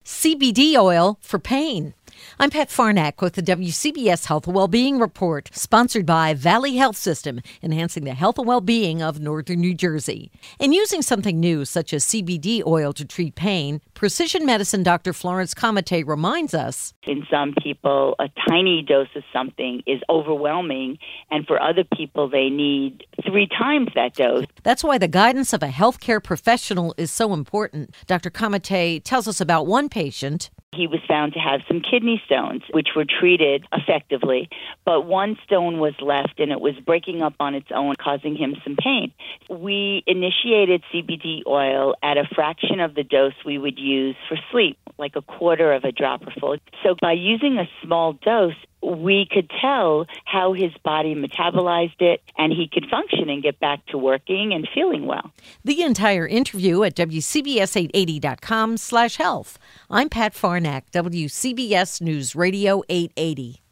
CBD oil for pain. I'm Pat Farnack with the WCBS Health and Wellbeing Report, sponsored by Valley Health System, enhancing the health and well-being of northern New Jersey. And using something new, such as CBD oil to treat pain, precision medicine Dr. Florence Comite reminds us. In some people, a tiny dose of something is overwhelming, and for other people, they need 3 times that dose. That's why the guidance of a healthcare professional is so important. Dr. Comite tells us about one patient. He was found to have some kidney stones, which were treated effectively, but one stone was left and it was breaking up on its own, causing him some pain. We initiated CBD oil at a fraction of the dose we would use for sleep, like a quarter of a dropperful. So by using a small dose, we could tell how his body metabolized it, and he could function and get back to working and feeling well. The entire interview at WCBS880.com/health. I'm Pat Farnack, WCBS News Radio 880.